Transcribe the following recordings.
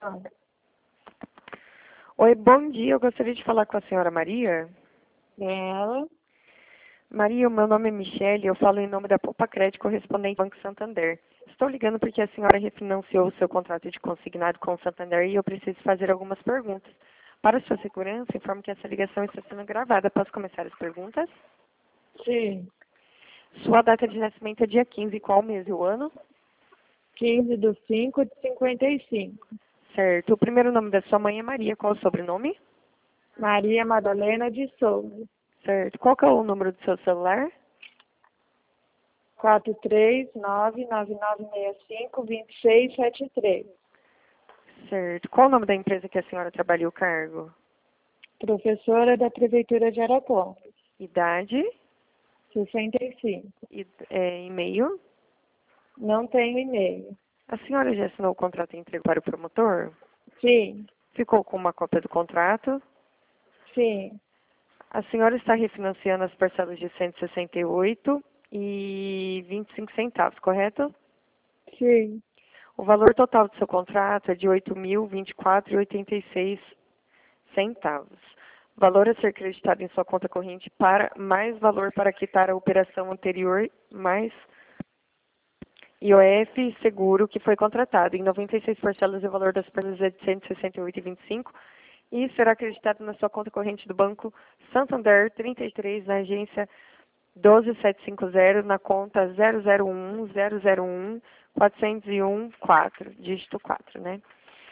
Ah, Oi, bom dia. Eu gostaria de falar com a senhora Maria. ela, Maria, o meu nome é Michele, eu falo em nome da Poupa Crédito correspondente ao Banco Santander. Estou ligando porque a senhora refinanciou o seu contrato de consignado com o Santander e eu preciso fazer algumas perguntas. Para sua segurança, informo que essa ligação está sendo gravada. Posso começar as perguntas? sim, Sua data de nascimento é dia 15, qual mês e o ano? 15/5/55. Certo. O primeiro nome da sua mãe é Maria, qual o sobrenome? Maria Madalena de Souza, Certo. Qual que é o número do seu celular? 43999652673. Certo. Qual o nome da empresa que a senhora trabalhou o cargo? Professora da Prefeitura de Arapongas, Idade? 65. E-mail? Não tenho e-mail. A senhora já assinou o contrato de emprego para o promotor? Sim, Ficou com uma cópia do contrato? sim, A senhora está refinanciando as parcelas de 168,25 centavos, correto? sim, O valor total do seu contrato é de 8.024,86 centavos. Valor a ser creditado em sua conta corrente para mais valor para quitar a operação anterior, mais IOF seguro que foi contratado em 96 parcelas. O valor das parcelas é de 168,25 e será acreditado na sua conta corrente do Banco Santander 33, na agência 12750, na conta 001001404, dígito 4, né?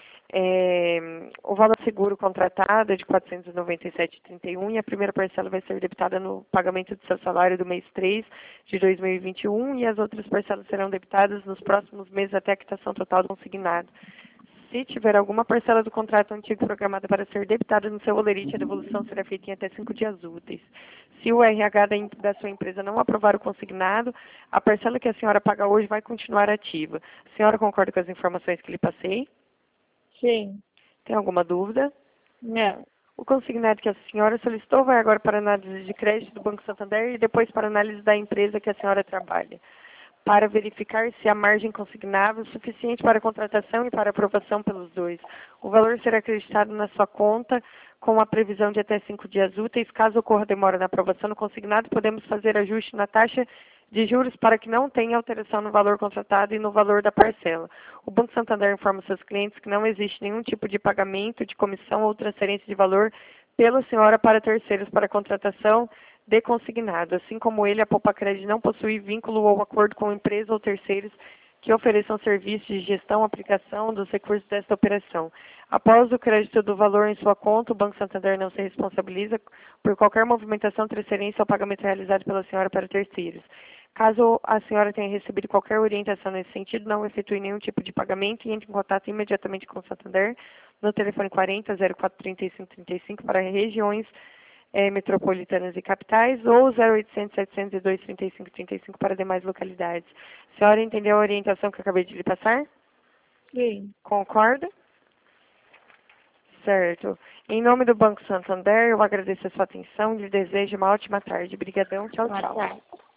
O valor seguro contratado é de R$ 497,31 e a primeira parcela vai ser debitada no pagamento do seu salário do mês 3 de 2021 e as outras parcelas serão debitadas nos próximos meses até a quitação total do consignado. Se tiver alguma parcela do contrato antigo programada para ser debitada no seu holerite, a devolução será feita em até 5 dias úteis. Se o RH da sua empresa não aprovar o consignado, a parcela que a senhora paga hoje vai continuar ativa. A senhora concorda com as informações que lhe passei? sim. Tem alguma dúvida? Não, O consignado que a senhora solicitou vai agora para análise de crédito do Banco Santander e depois para análise da empresa que a senhora trabalha, para verificar se a margem consignável é suficiente para a contratação e para aprovação pelos dois. O valor será acreditado na sua conta com a previsão de até 5 dias úteis. Caso ocorra demora na aprovação do consignado, podemos fazer ajuste na taxa de juros para que não tenha alteração no valor contratado e no valor da parcela. O Banco Santander informa seus clientes que não existe nenhum tipo de pagamento de comissão ou transferência de valor pela senhora para terceiros para a contratação de consignado. Assim como ele, a Poupa Crédito não possui vínculo ou acordo com empresa ou terceiros que ofereçam serviços de gestão, aplicação dos recursos desta operação. Após o crédito do valor em sua conta, o Banco Santander não se responsabiliza por qualquer movimentação, transferência ou pagamento realizado pela senhora para terceiros. Caso a senhora tenha recebido qualquer orientação nesse sentido, não efetue nenhum tipo de pagamento e entre em contato imediatamente com o Santander no telefone 40 0435 35 para regiões metropolitanas e capitais ou 0800 702 35 35 para demais localidades. A senhora entendeu a orientação que eu acabei de lhe passar? sim. Concorda? Certo. Em nome do Banco Santander, eu agradeço a sua atenção e lhe desejo uma ótima tarde. Obrigadão. Tchau, Boa tchau. tarde.